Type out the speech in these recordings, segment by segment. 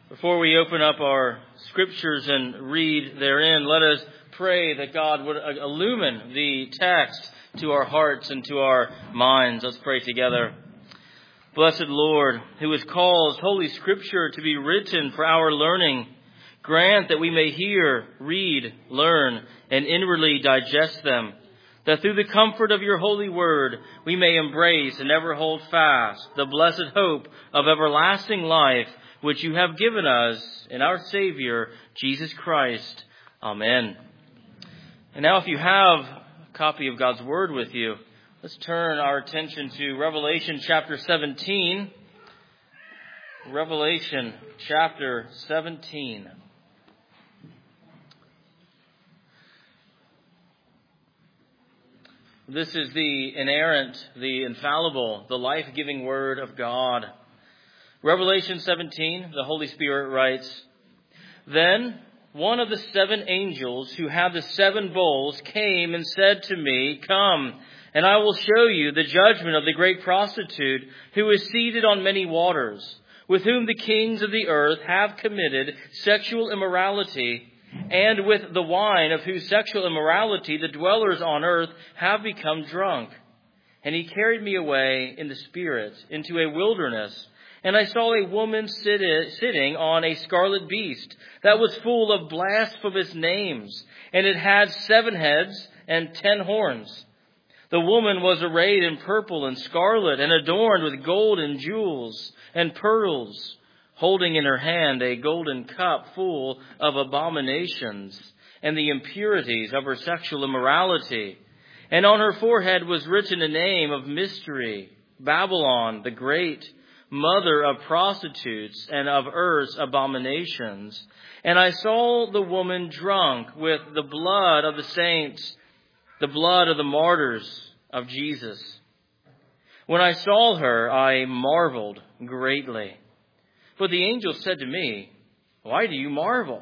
Before we open up our scriptures and read therein, let us pray that God would illumine the text to our hearts and to our minds. Let's pray together. Blessed Lord, who has caused Holy Scripture to be written for our learning, grant that we may hear, read, learn, and inwardly digest them, that through the comfort of your holy word we may embrace and ever hold fast the blessed hope of everlasting life, which you have given us in our Savior, Jesus Christ. Amen. And now if you have a copy of God's Word with you, let's turn our attention to Revelation chapter 17. Revelation chapter 17. This is the inerrant, the infallible, the life-giving Word of God. Revelation 17, the Holy Spirit writes, Then one of the seven angels who had the seven bowls came and said to me, Come, and I will show you the judgment of the great prostitute who is seated on many waters, with whom the kings of the earth have committed sexual immorality, and with the wine of whose sexual immorality the dwellers on earth have become drunk. And he carried me away in the Spirit into a wilderness, and I saw a woman sitting on a scarlet beast that was full of blasphemous names, and it had 7 heads and 10 horns. The woman was arrayed in purple and scarlet and adorned with gold and jewels and pearls, holding in her hand a golden cup full of abominations and the impurities of her sexual immorality. And on her forehead was written a name of mystery, Babylon the Great, mother of prostitutes and of earth's abominations. And I saw the woman drunk with the blood of the saints, the blood of the martyrs of Jesus. When I saw her, I marveled greatly. But the angel said to me, Why do you marvel?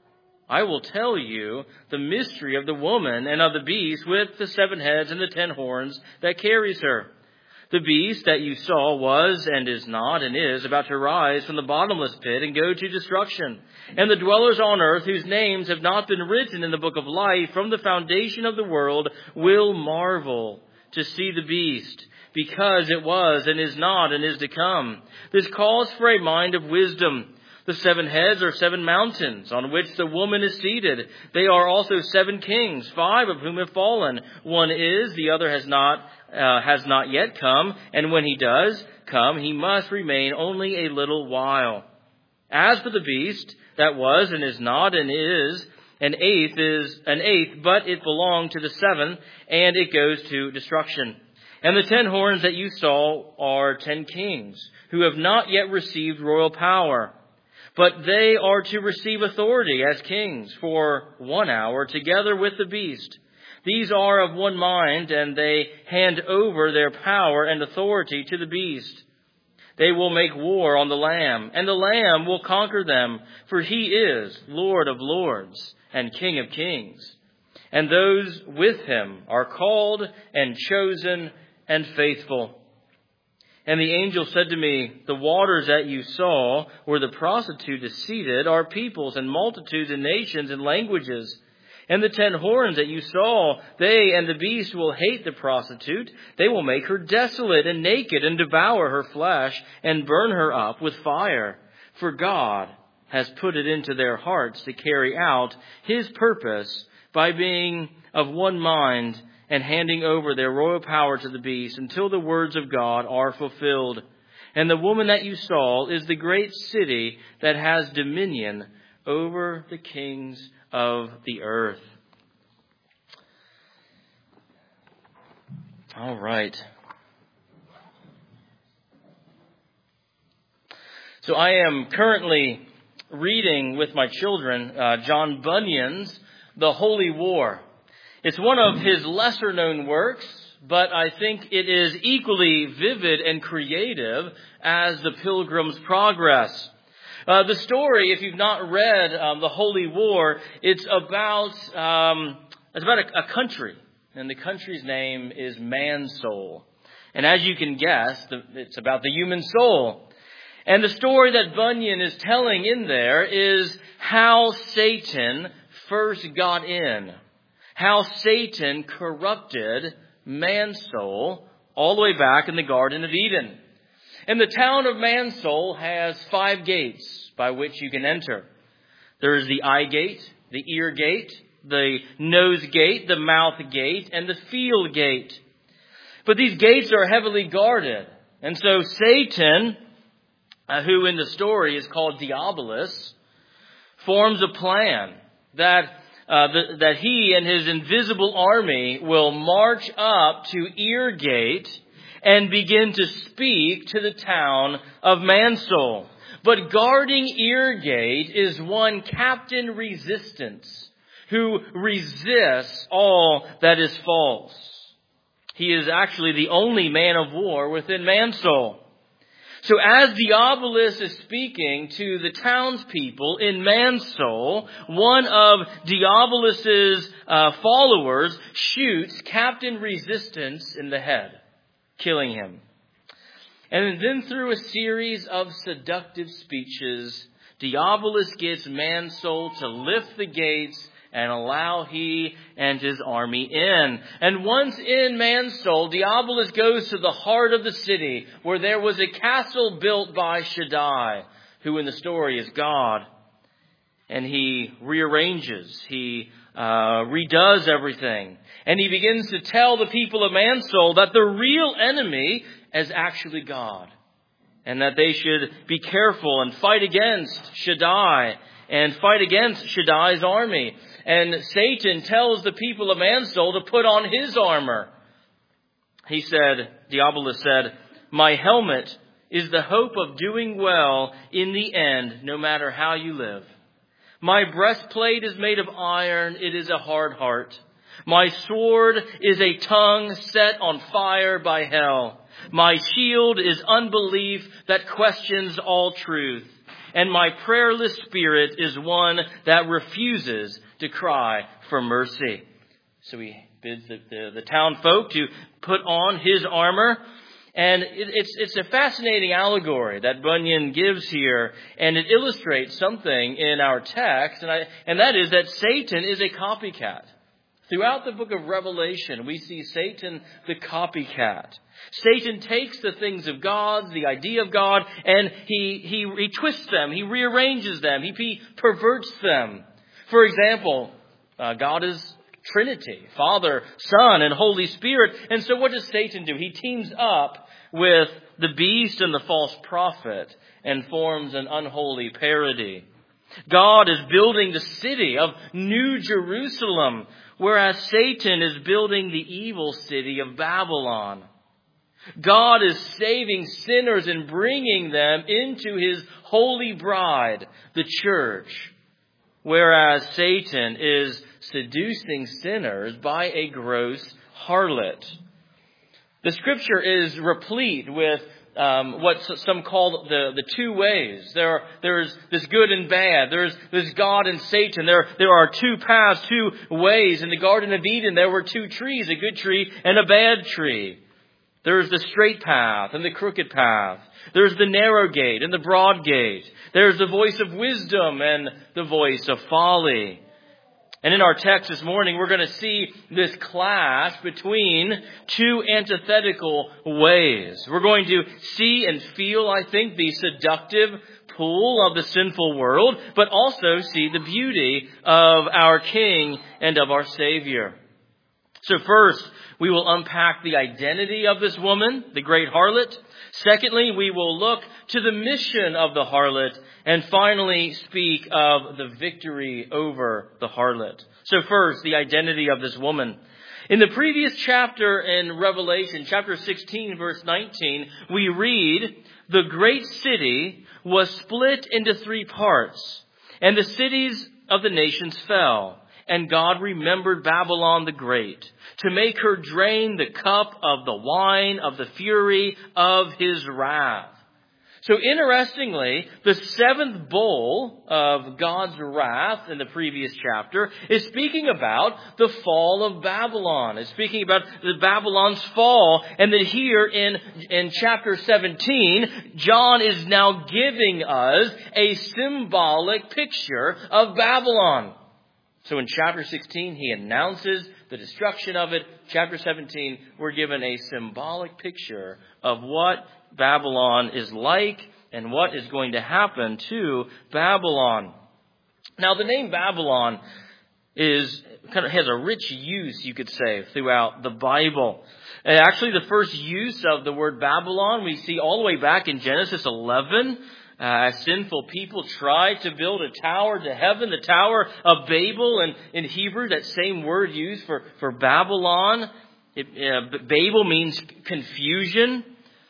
I will tell you the mystery of the woman and of the beast with the 7 heads and the 10 horns that carries her. The beast that you saw was and is not and is about to rise from the bottomless pit and go to destruction. And the dwellers on earth whose names have not been written in the book of life from the foundation of the world will marvel to see the beast, because it was and is not and is to come. This calls for a mind of wisdom. The 7 heads are 7 mountains on which the woman is seated. They are also 7 kings, 5 of whom have fallen. One is, the other has not yet come, and when he does come, he must remain only a little while. As for the beast that was and is not and is an eighth, but it belonged to the 7th, and it goes to destruction. And the 10 horns that you saw are 10 kings who have not yet received royal power, but they are to receive authority as kings for 1 hour together with the beast. These are of one mind, and they hand over their power and authority to the beast. They will make war on the Lamb, and the Lamb will conquer them, for he is Lord of lords and King of kings. And those with him are called and chosen and faithful. And the angel said to me, The waters that you saw where the prostitute is seated are peoples and multitudes and nations and languages. And the 10 horns that you saw, they and the beast will hate the prostitute. They will make her desolate and naked and devour her flesh and burn her up with fire. For God has put it into their hearts to carry out his purpose by being of one mind and handing over their royal power to the beast until the words of God are fulfilled. And the woman that you saw is the great city that has dominion over the kings of the earth. All right. So I am currently reading with my children John Bunyan's The Holy War. It's one of his lesser known works, but I think it is equally vivid and creative as The Pilgrim's Progress. The story, if you've not read The Holy War, it's about a country, and the country's name is Mansoul. And as you can guess, it's about the human soul. And the story that Bunyan is telling in there is how Satan first got in. How Satan corrupted man's soul all the way back in the Garden of Eden. And the town of Mansoul has 5 gates by which you can enter. There is the eye gate, the ear gate, the nose gate, the mouth gate, and the field gate. But these gates are heavily guarded. And so Satan, who in the story is called Diabolus, forms a plan that he and his invisible army will march up to Ear Gate and begin to speak to the town of Mansoul. But guarding Ear Gate is one Captain Resistance, who resists all that is false. He is actually the only man of war within Mansoul. So as Diabolus is speaking to the townspeople in Mansoul, one of Diabolus's followers shoots Captain Resistance in the head, killing him. And then through a series of seductive speeches, Diabolus gets Mansoul to lift the gates and allow he and his army in. And once in Mansoul, Diabolus goes to the heart of the city, where there was a castle built by Shaddai, who in the story is God. And he rearranges, he redoes everything. And he begins to tell the people of Mansoul that the real enemy is actually God. And that they should be careful and fight against Shaddai and fight against Shaddai's army. And Satan tells the people of Mansoul to put on his armor. Diabolus said, "My helmet is the hope of doing well in the end, no matter how you live. My breastplate is made of iron, it is a hard heart. My sword is a tongue set on fire by hell. My shield is unbelief that questions all truth. And my prayerless spirit is one that refuses to cry for mercy." So he bids the town folk to put on his armor. And it's a fascinating allegory that Bunyan gives here. And it illustrates something in our text. And that is that Satan is a copycat. Throughout the book of Revelation, we see Satan the copycat. Satan takes the things of God, the idea of God, and he twists them, he rearranges them, he perverts them. For example, God is Trinity, Father, Son, and Holy Spirit. And so what does Satan do? He teams up with the beast and the false prophet and forms an unholy parody. God is building the city of New Jerusalem, whereas Satan is building the evil city of Babylon. God is saving sinners and bringing them into his holy bride, the church, whereas Satan is seducing sinners by a gross harlot. The scripture is replete with what some call the 2 ways. There's this good and bad. There's God and Satan. There are 2 paths, 2 ways. In the Garden of Eden, there were 2 trees, a good tree and a bad tree. There's the straight path and the crooked path. There's the narrow gate and the broad gate. There's the voice of wisdom and the voice of folly. And in our text this morning, we're going to see this clash between 2 antithetical ways. We're going to see and feel, I think, the seductive pull of the sinful world, but also see the beauty of our King and of our Savior. So first, we will unpack the identity of this woman, the great harlot. Secondly, we will look to the mission of the harlot. And finally, speak of the victory over the harlot. So first, the identity of this woman. In the previous chapter in Revelation, chapter 16, verse 19, we read, "The great city was split into 3 parts, and the cities of the nations fell. And God remembered Babylon the Great, to make her drain the cup of the wine of the fury of his wrath." So interestingly, the seventh bowl of God's wrath in the previous chapter is speaking about the fall of Babylon. It's speaking about the Babylon's fall. And then here in chapter 17, John is now giving us a symbolic picture of Babylon. So in chapter 16, he announces the destruction of it. Chapter 17, we're given a symbolic picture of what Babylon is like and what is going to happen to Babylon. Now, the name Babylon has a rich use, you could say, throughout the Bible. And actually, the first use of the word Babylon we see all the way back in Genesis 11. Sinful people tried to build a tower to heaven, the Tower of Babel, and in Hebrew, that same word used for Babylon. Babel means confusion.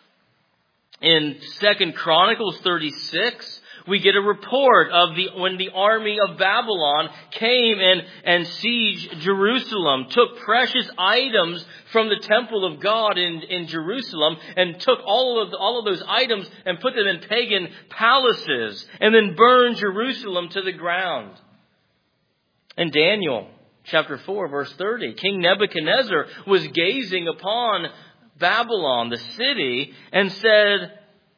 In 2 Chronicles 36, we get a report of when the army of Babylon came and sieged Jerusalem, took precious items from the temple of God in Jerusalem, and took all of those items and put them in pagan palaces, and then burned Jerusalem to the ground. In Daniel chapter 4, verse 30, King Nebuchadnezzar was gazing upon Babylon, the city, and said,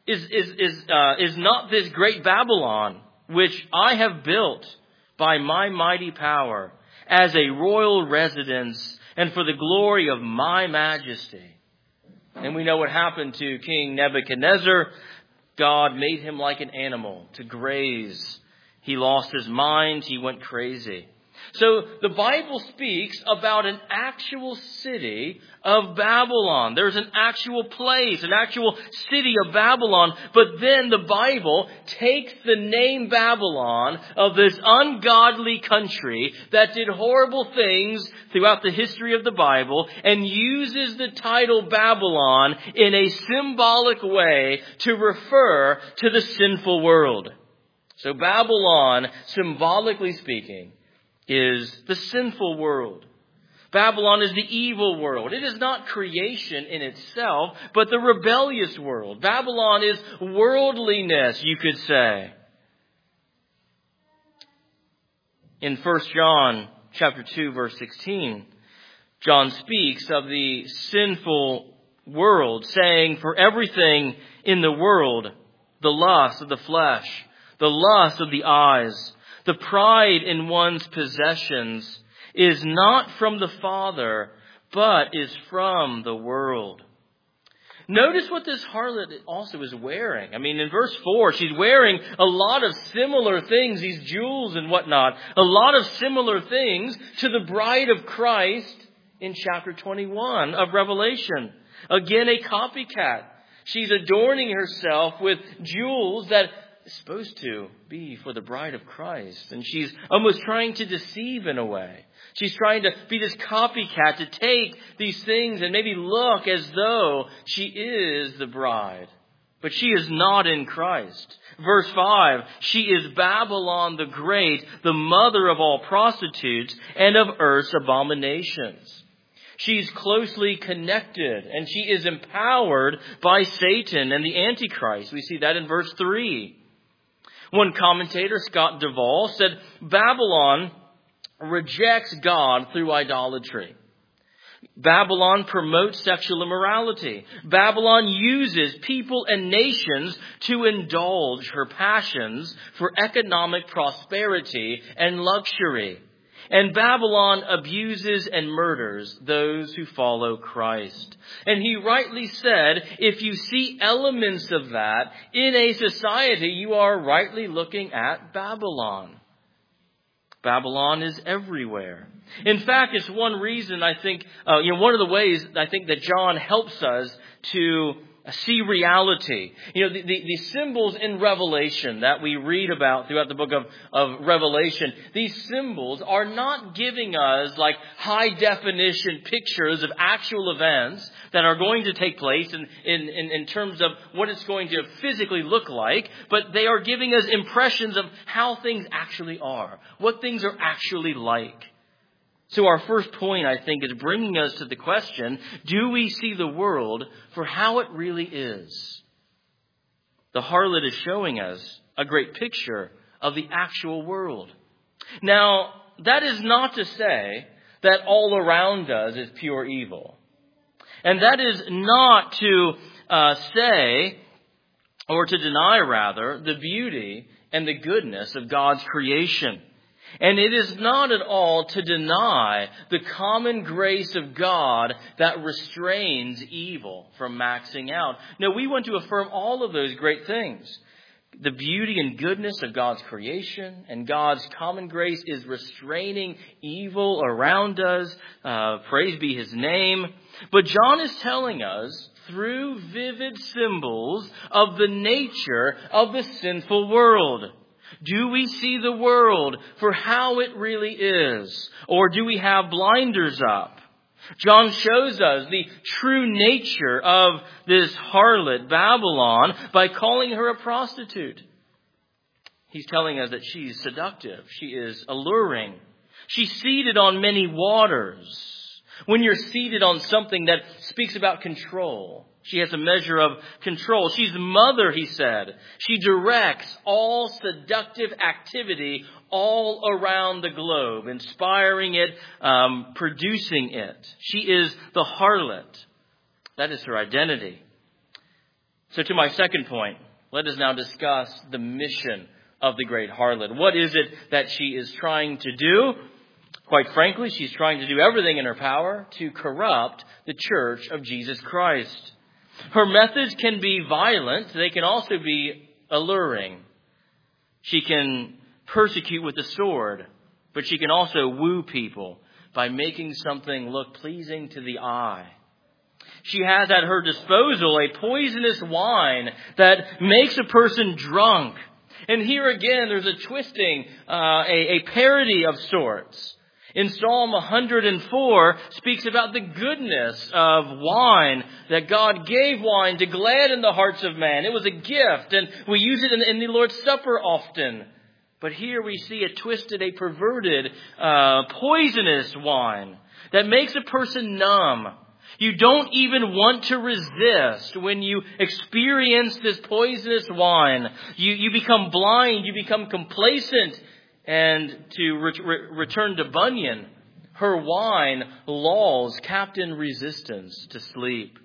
Is not this great Babylon, which I have built by my mighty power, as a royal residence and for the glory of my majesty? And we know what happened to King Nebuchadnezzar. God made him like an animal to graze. He lost his mind. He went crazy. So the Bible speaks about an actual city of Babylon. There's an actual place, an actual city of Babylon. But then the Bible takes the name Babylon of this ungodly country that did horrible things throughout the history of the Bible and uses the title Babylon in a symbolic way to refer to the sinful world. So Babylon, symbolically speaking, is the sinful world. Babylon is the evil world. It is not creation in itself, but the rebellious world. Babylon is worldliness, you could say. In 1 John chapter 2, verse 16, John speaks of the sinful world, saying, "For everything in the world, the lust of the flesh, the lust of the eyes, the pride in one's possessions is not from the Father, but is from the world." Notice what this harlot also is wearing. I mean, in verse 4, she's wearing a lot of similar things, these jewels and whatnot, a lot of similar things to the bride of Christ in chapter 21 of Revelation. Again, a copycat. She's adorning herself with jewels that is supposed to be for the bride of Christ. And she's almost trying to deceive in a way. She's trying to be this copycat, to take these things and maybe look as though she is the bride. But she is not in Christ. Verse 5, she is Babylon the Great, the mother of all prostitutes and of earth's abominations. She's closely connected, and she is empowered by Satan and the Antichrist. We see that in verse 3. One commentator, Scott Duvall, said Babylon rejects God through idolatry. Babylon promotes sexual immorality. Babylon uses people and nations to indulge her passions for economic prosperity and luxury. And Babylon abuses and murders those who follow Christ. And he rightly said, if you see elements of that in a society, you are rightly looking at Babylon. Babylon is everywhere. In fact, it's one reason I think, one of the ways I think that John helps us to see reality. The symbols in Revelation that we read about throughout the book of Revelation, these symbols are not giving us like high definition pictures of actual events that are going to take place in terms of what it's going to physically look like, but they are giving us impressions of how things actually are, what things are actually like. So our first point, I think, is bringing us to the question, do we see the world for how it really is? The harlot is showing us a great picture of the actual world. Now, that is not to say that all around us is pure evil. And that is not to say, or to deny rather, the beauty and the goodness of God's creation. And it is not at all to deny the common grace of God that restrains evil from maxing out. No, we want to affirm all of those great things. The beauty and goodness of God's creation and God's common grace is restraining evil around us. Praise be His name. But John is telling us through vivid symbols of the nature of the sinful world. Do we see the world for how it really is? Or do we have blinders up? John shows us the true nature of this harlot, Babylon, by calling her a prostitute. He's telling us that she's seductive. She is alluring. She's seated on many waters. When you're seated on something that speaks about control, she has a measure of control. She's the mother, he said. She directs all seductive activity all around the globe, inspiring it, producing it. She is the harlot. That is her identity. So to my second point, let us now discuss the mission of the great harlot. What is it that she is trying to do? Quite frankly, she's trying to do everything in her power to corrupt the church of Jesus Christ. Her methods can be violent. They can also be alluring. She can persecute with the sword, but she can also woo people by making something look pleasing to the eye. She has at her disposal a poisonous wine that makes a person drunk. And here again, there's a twisting, a parody of sorts. In Psalm 104 speaks about the goodness of wine, that God gave wine to gladden the hearts of man. It was a gift, and we use it in the Lord's Supper often. But here we see a twisted, a perverted, poisonous wine that makes a person numb. You don't even want to resist when you experience this poisonous wine. You become blind, you become complacent. And to return to Bunyan, her wine lulls Captain Resistance to sleep.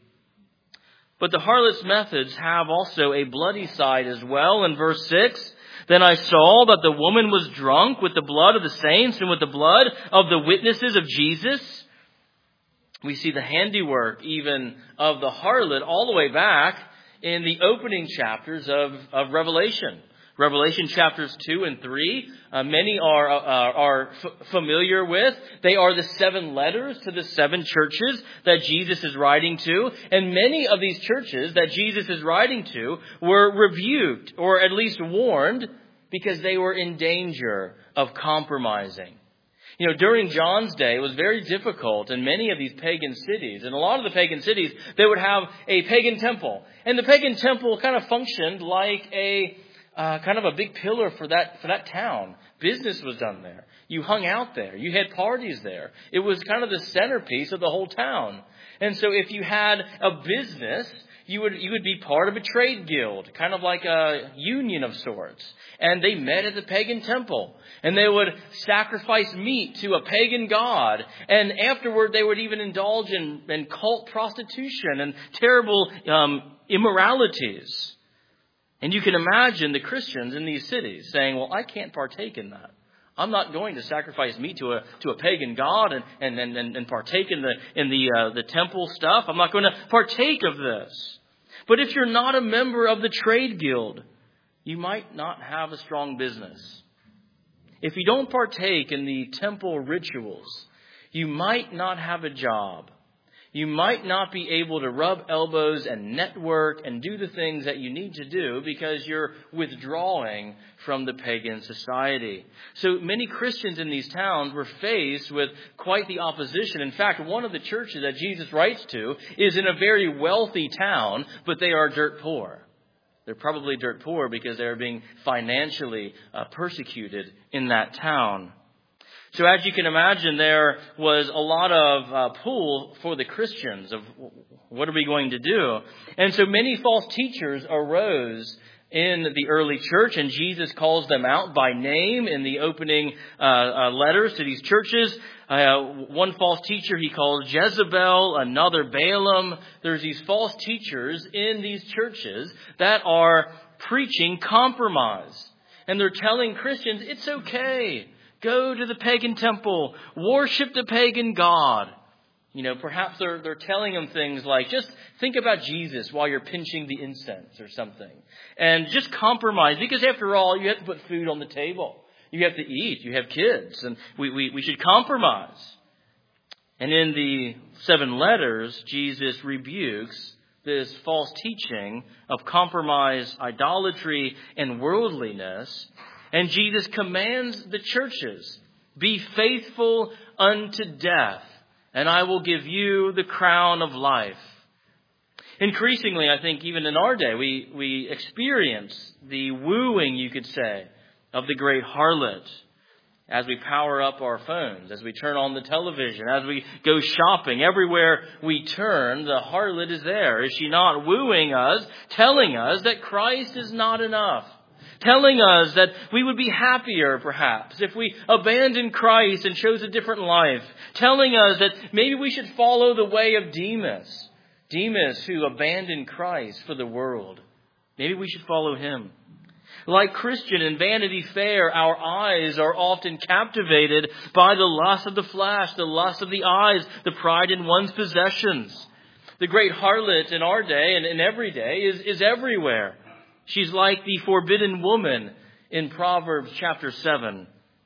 But the harlot's methods have also a bloody side as well. In verse 6, then I saw that the woman was drunk with the blood of the saints and with the blood of the witnesses of Jesus. We see the handiwork even of the harlot all the way back in the opening chapters of Revelation. Revelation chapters 2 and 3, many are familiar with. They are the 7 letters to the 7 churches that Jesus is writing to. And many of these churches that Jesus is writing to were rebuked, or at least warned, because they were in danger of compromising. You know, during John's day, it was very difficult in many of these pagan cities. In a lot of the pagan cities, they would have a pagan temple. And the pagan temple kind of functioned like a kind of a big pillar for that town. Business was done there. You hung out there. You had parties there. It was kind of the centerpiece of the whole town. And so if you had a business, you would be part of a trade guild, kind of like a union of sorts. And they met at the pagan temple. And they would sacrifice meat to a pagan god. And afterward, they would even indulge in cult prostitution and terrible immoralities. And you can imagine the Christians in these cities saying, well, I can't partake in that. I'm not going to sacrifice meat to a pagan god and partake in the temple stuff. I'm not going to partake of this. But if you're not a member of the trade guild, you might not have a strong business. If you don't partake in the temple rituals, you might not have a job. You might not be able to rub elbows and network and do the things that you need to do because you're withdrawing from the pagan society. So many Christians in these towns were faced with quite the opposition. In fact, one of the churches that Jesus writes to is in a very wealthy town, but they are dirt poor. They're probably dirt poor because they're being financially persecuted in that town. So as you can imagine, there was a lot of pull for the Christians of what are we going to do? And so many false teachers arose in the early church, and Jesus calls them out by name in the opening letters to these churches. One false teacher he calls Jezebel, another Balaam. There's these false teachers in these churches that are preaching compromise. And they're telling Christians, it's okay. Go to the pagan temple. Worship the pagan god. Perhaps they're telling them things like, just think about Jesus while you're pinching the incense or something. And just compromise, because after all, you have to put food on the table. You have to eat. You have kids. And we should compromise. And in the 7 letters, Jesus rebukes this false teaching of compromise, idolatry, and worldliness. And Jesus commands the churches, be faithful unto death, and I will give you the crown of life. Increasingly, I think even in our day, we experience the wooing, you could say, of the great harlot as we power up our phones, as we turn on the television, as we go shopping. Everywhere we turn, the harlot is there. Is she not wooing us, telling us that Christ is not enough? Telling us that we would be happier, perhaps, if we abandoned Christ and chose a different life. Telling us that maybe we should follow the way of Demas. Demas, who abandoned Christ for the world. Maybe we should follow him. Like Christian in Vanity Fair, our eyes are often captivated by the lust of the flesh, the lust of the eyes, the pride in one's possessions. The great harlot in our day and in every day is everywhere. She's like the forbidden woman in Proverbs chapter 7.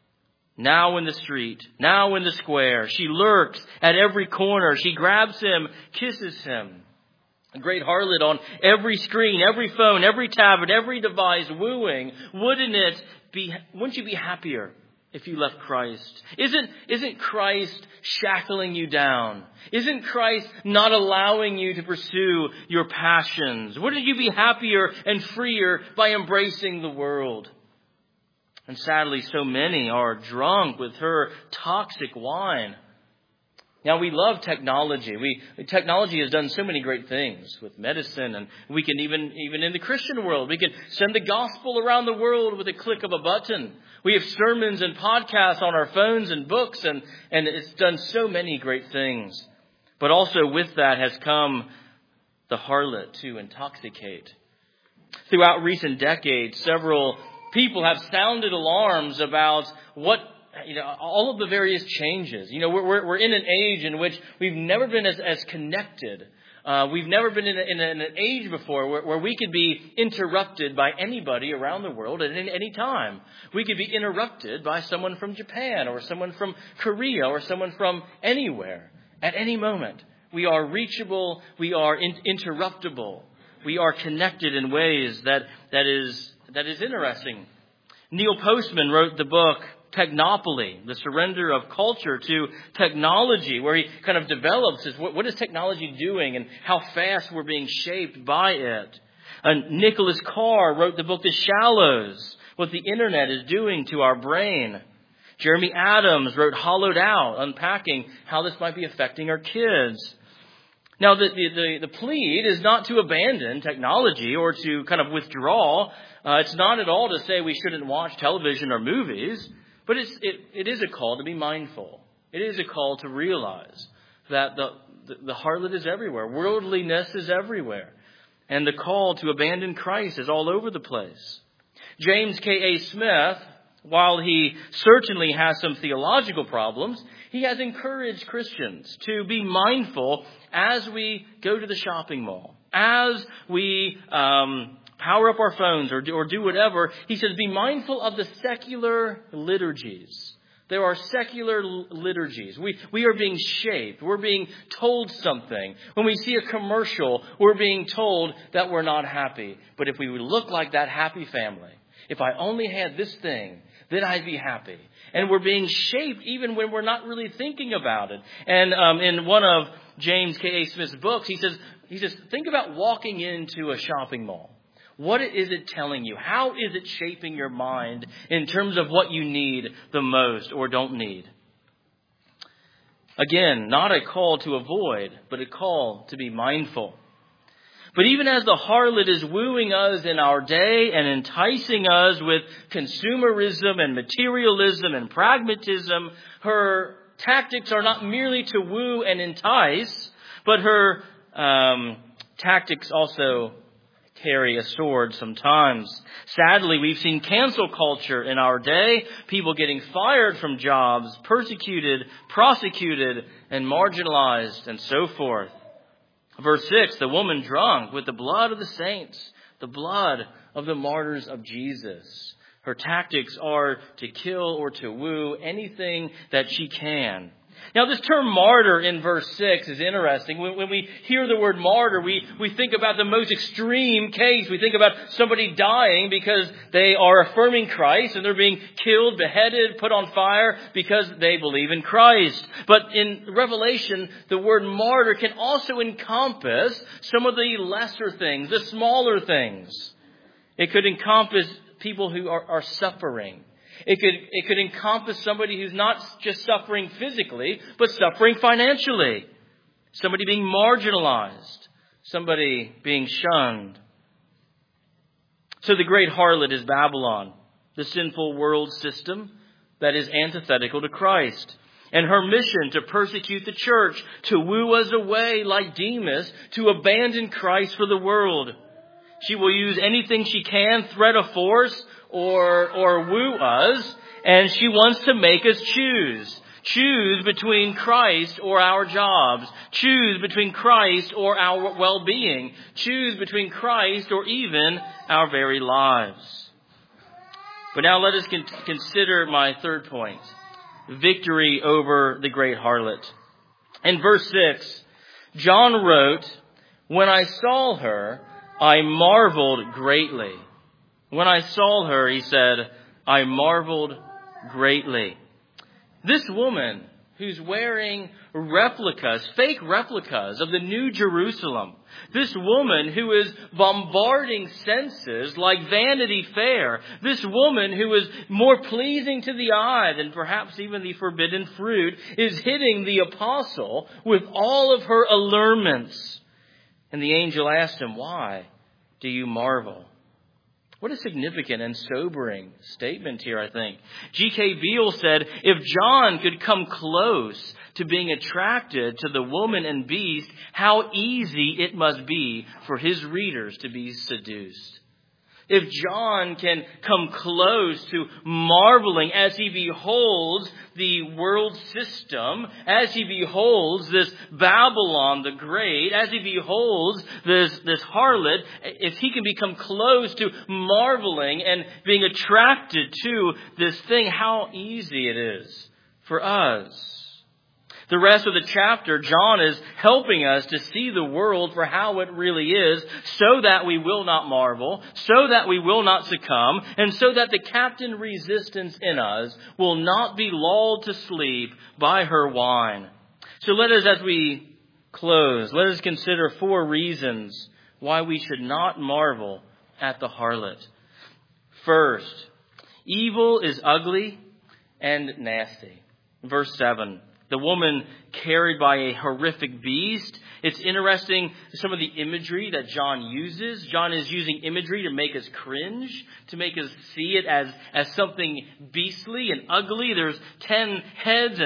Now in the street, now in the square. She lurks at every corner. She grabs him, kisses him. A great harlot on every screen, every phone, every tablet, every device, wooing. Wouldn't you be happier if you left Christ? Isn't Christ shackling you down? Isn't Christ not allowing you to pursue your passions? Wouldn't you be happier and freer by embracing the world? And sadly, so many are drunk with her toxic wine. Now, we love technology. Technology has done so many great things with medicine, and we can even in the Christian world, we can send the gospel around the world with a click of a button. We have sermons and podcasts on our phones and books, and it's done so many great things. But also with that has come the harlot to intoxicate. Throughout recent decades, several people have sounded alarms about all of the various changes. We're in an age in which we've never been as connected. We've never been in an age before where we could be interrupted by anybody around the world at any time. We could be interrupted by someone from Japan or someone from Korea or someone from anywhere at any moment. We are reachable. We are interruptible. We are connected in ways that is interesting. Neil Postman wrote the book Technopoly, the surrender of culture to technology, where he kind of develops this, what is technology doing and how fast we're being shaped by it. Nicholas Carr wrote the book The Shallows, what the internet is doing to our brain. Jeremy Adams wrote Hollowed Out, unpacking how this might be affecting our kids. Now, the plead is not to abandon technology or to kind of withdraw. It's not at all to say we shouldn't watch television or movies. But it is a call to be mindful. It is a call to realize that the harlot is everywhere. Worldliness is everywhere. And the call to abandon Christ is all over the place. James K.A. Smith, while he certainly has some theological problems, he has encouraged Christians to be mindful as we go to the shopping mall, as we power up our phones or do whatever. He says, be mindful of the secular liturgies. There are secular liturgies. We are being shaped. We're being told something. When we see a commercial, we're being told that we're not happy. But if we would look like that happy family, if I only had this thing, then I'd be happy. And we're being shaped even when we're not really thinking about it. And in one of James K.A. Smith's books, he says, think about walking into a shopping mall. What is it telling you? How is it shaping your mind in terms of what you need the most or don't need? Again, not a call to avoid, but a call to be mindful. But even as the harlot is wooing us in our day and enticing us with consumerism and materialism and pragmatism, her tactics are not merely to woo and entice, but her tactics also carry a sword sometimes. Sadly, we've seen cancel culture in our day, people getting fired from jobs, persecuted, prosecuted, and marginalized, and so forth. Verse 6, the woman drunk with the blood of the saints, the blood of the martyrs of Jesus. Her tactics are to kill or to woo anything that she can. Now, this term martyr in verse 6 is interesting. When we hear the word martyr, we think about the most extreme case. We think about somebody dying because they are affirming Christ and they're being killed, beheaded, put on fire because they believe in Christ. But in Revelation, the word martyr can also encompass some of the lesser things, the smaller things. It could encompass people who are suffering. It could encompass somebody who's not just suffering physically, but suffering financially. Somebody being marginalized. Somebody being shunned. So the great harlot is Babylon, the sinful world system that is antithetical to Christ. And her mission to persecute the church, to woo us away like Demas, to abandon Christ for the world. She will use anything she can, threat of force, or woo us, and she wants to make us choose. Choose between Christ or our jobs. Choose between Christ or our well-being. Choose between Christ or even our very lives. But now let us consider my third point. Victory over the great harlot. In verse 6, John wrote, "When I saw her, I marveled greatly." When I saw her, he said, I marveled greatly. This woman who's wearing replicas, fake replicas of the New Jerusalem. This woman who is bombarding senses like Vanity Fair. This woman who is more pleasing to the eye than perhaps even the forbidden fruit is hitting the apostle with all of her allurements. And the angel asked him, "Why do you marvel?" What a significant and sobering statement here, I think. G.K. Beale said, if John could come close to being attracted to the woman and beast, how easy it must be for his readers to be seduced. If John can come close to marveling as he beholds the world system, as he beholds this Babylon the Great, as he beholds this harlot, if he can become close to marveling and being attracted to this thing, how easy it is for us. The rest of the chapter, John is helping us to see the world for how it really is, so that we will not marvel, so that we will not succumb, and so that the captain resistance in us will not be lulled to sleep by her wine. So let us, as we close, let us consider 4 reasons why we should not marvel at the harlot. First, evil is ugly and nasty. Verse 7. The woman carried by a horrific beast. It's interesting, some of the imagery that John uses. John is using imagery to make us cringe, to make us see it as something beastly and ugly. There's 7 heads,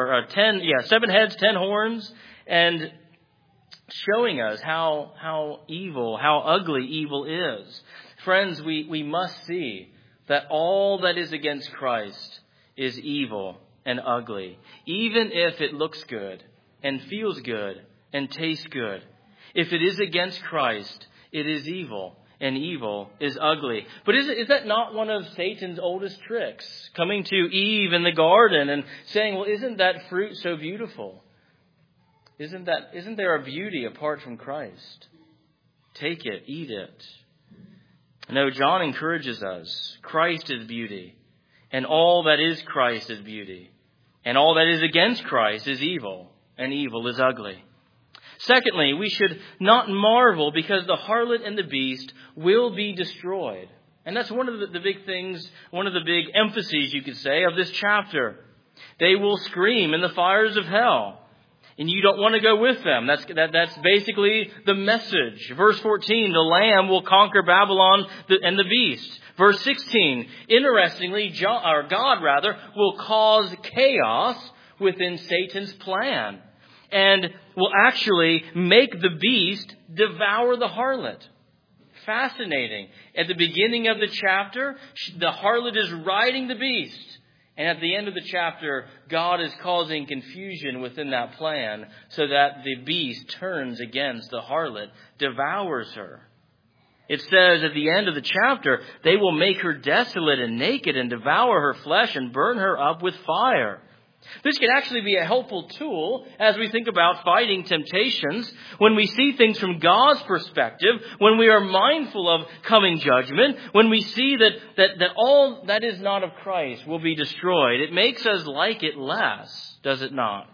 10 horns, and showing us how evil, how ugly evil is. Friends, we must see that all that is against Christ is evil and ugly, even if it looks good and feels good and tastes good. If it is against Christ, it is evil, and evil is ugly. But is that not one of Satan's oldest tricks? Coming to Eve in the garden and saying, well, isn't that fruit so beautiful? Isn't there a beauty apart from Christ? Take it, eat it. No, John encourages us. Christ is beauty. And all that is Christ is beauty. And all that is against Christ is evil. And evil is ugly. Secondly, we should not marvel because the harlot and the beast will be destroyed. And that's one of the big things, one of the big emphases, you could say, of this chapter. They will scream in the fires of hell. And you don't want to go with them. That's basically the message. Verse 14, the Lamb will conquer Babylon and the beast. Verse 16, interestingly, God will cause chaos within Satan's plan. And will actually make the beast devour the harlot. Fascinating. At the beginning of the chapter, the harlot is riding the beast. And at the end of the chapter, God is causing confusion within that plan so that the beast turns against the harlot, devours her. It says at the end of the chapter, they will make her desolate and naked and devour her flesh and burn her up with fire. This can actually be a helpful tool as we think about fighting temptations, when we see things from God's perspective, when we are mindful of coming judgment, when we see that all that is not of Christ will be destroyed. It makes us like it less, does it not?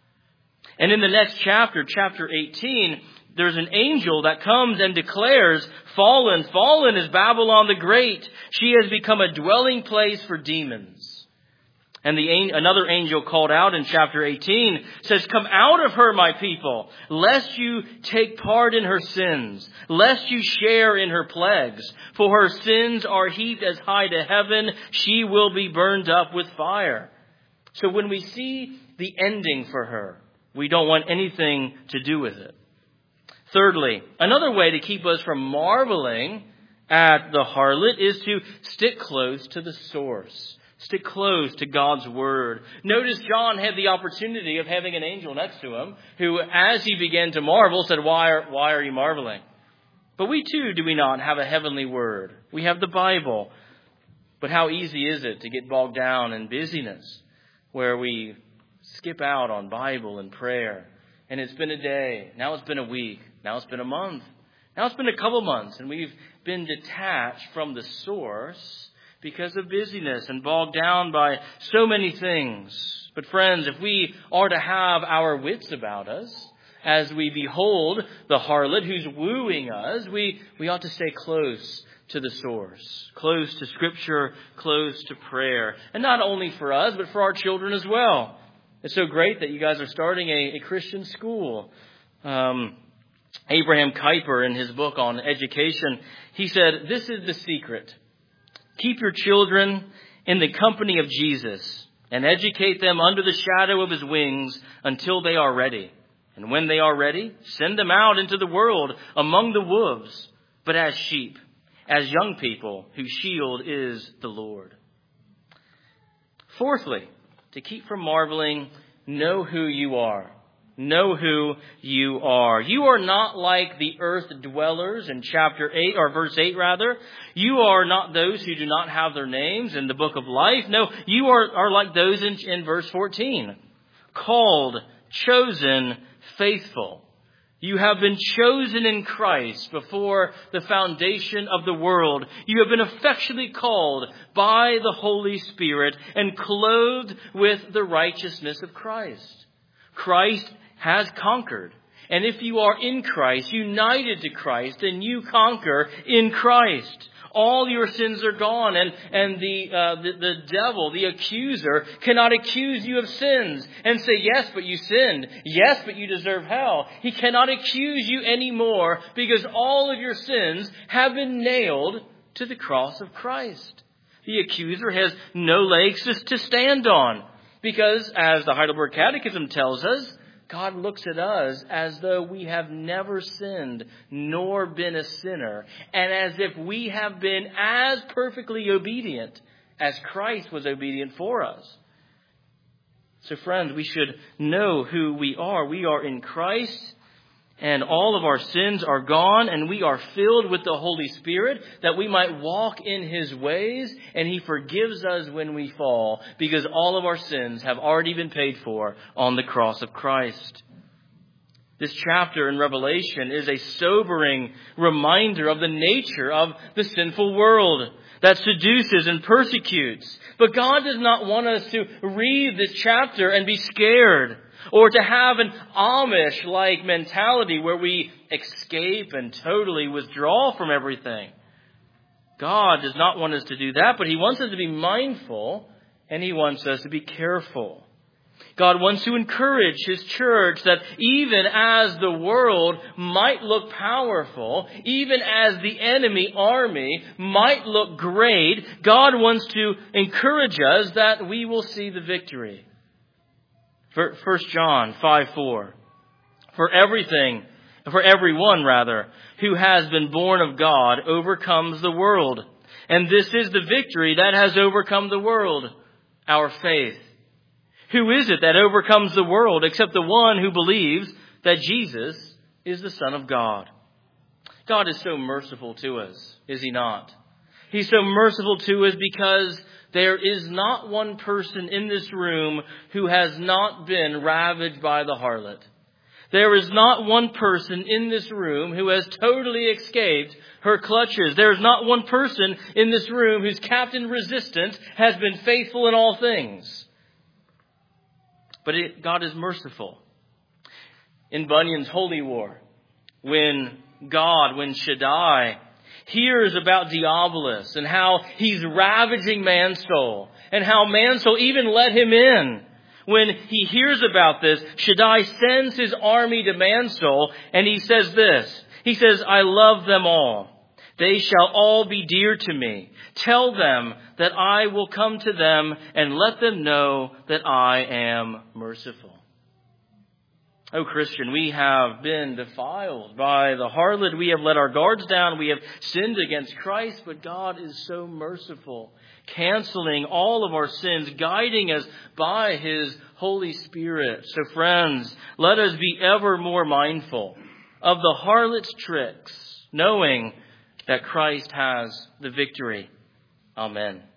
And in the next chapter, chapter 18, there's an angel that comes and declares, "Fallen, fallen is Babylon the Great. She has become a dwelling place for demons." And another angel called out in chapter 18 says, "Come out of her, my people, lest you take part in her sins, lest you share in her plagues. For her sins are heaped as high to heaven. She will be burned up with fire." So when we see the ending for her, we don't want anything to do with it. Thirdly, another way to keep us from marveling at the harlot is to stick close to the source. Stick close to God's Word. Notice John had the opportunity of having an angel next to him who, as he began to marvel, said, why are you marveling? But we too, do we not, have a heavenly Word? We have the Bible. But how easy is it to get bogged down in busyness where we skip out on Bible and prayer? And it's been a day. Now it's been a week. Now it's been a month. Now it's been a couple months. And we've been detached from the source because of busyness and bogged down by so many things. But friends, if we are to have our wits about us as we behold the harlot who's wooing us, we ought to stay close to the source, close to Scripture, close to prayer. And not only for us, but for our children as well. It's so great that you guys are starting a Christian school. Abraham Kuyper, in his book on education, he said, "This is the secret. Keep your children in the company of Jesus and educate them under the shadow of his wings until they are ready. And when they are ready, send them out into the world among the wolves, but as sheep, as young people whose shield is the Lord." Fourthly, to keep from marveling, know who you are. Know who you are. You are not like the earth dwellers in chapter 8, or verse 8 rather. You are not those who do not have their names in the book of life. No, you are like those in verse 14. Called, chosen, faithful. You have been chosen in Christ before the foundation of the world. You have been effectually called by the Holy Spirit and clothed with the righteousness of Christ. Christ has conquered. And if you are in Christ, united to Christ, then you conquer in Christ. All your sins are gone, and the devil, the accuser, cannot accuse you of sins and say, yes, but you sinned. Yes, but you deserve hell. He cannot accuse you anymore because all of your sins have been nailed to the cross of Christ. The accuser has no legs to stand on because, as the Heidelberg Catechism tells us, God looks at us as though we have never sinned nor been a sinner, and as if we have been as perfectly obedient as Christ was obedient for us. So friends, we should know who we are. We are in Christ, and all of our sins are gone, and we are filled with the Holy Spirit that we might walk in His ways, and He forgives us when we fall because all of our sins have already been paid for on the cross of Christ. This chapter in Revelation is a sobering reminder of the nature of the sinful world that seduces and persecutes. But God does not want us to read this chapter and be scared, or to have an Amish-like mentality where we escape and totally withdraw from everything. God does not want us to do that, but He wants us to be mindful, and He wants us to be careful. God wants to encourage His church that even as the world might look powerful, even as the enemy army might look great, God wants to encourage us that we will see the victory. 1 John 5:4. For everyone who has been born of God overcomes the world. And this is the victory that has overcome the world, our faith. Who is it that overcomes the world except the one who believes that Jesus is the Son of God? God is so merciful to us, is He not? He's so merciful to us because there is not one person in this room who has not been ravaged by the harlot. There is not one person in this room who has totally escaped her clutches. There is not one person in this room whose captain resistance has been faithful in all things. But God is merciful. In Bunyan's Holy War, when Shaddai hears about Diabolus and how he's ravaging man's soul and how man's soul even let him in, when he hears about this, Shaddai sends his army to man's soul and he says this. He says, I love them all. They shall all be dear to me. Tell them that I will come to them and let them know that I am merciful. Oh, Christian, we have been defiled by the harlot. We have let our guards down. We have sinned against Christ, but God is so merciful, canceling all of our sins, guiding us by His Holy Spirit. So friends, let us be ever more mindful of the harlot's tricks, knowing that Christ has the victory. Amen.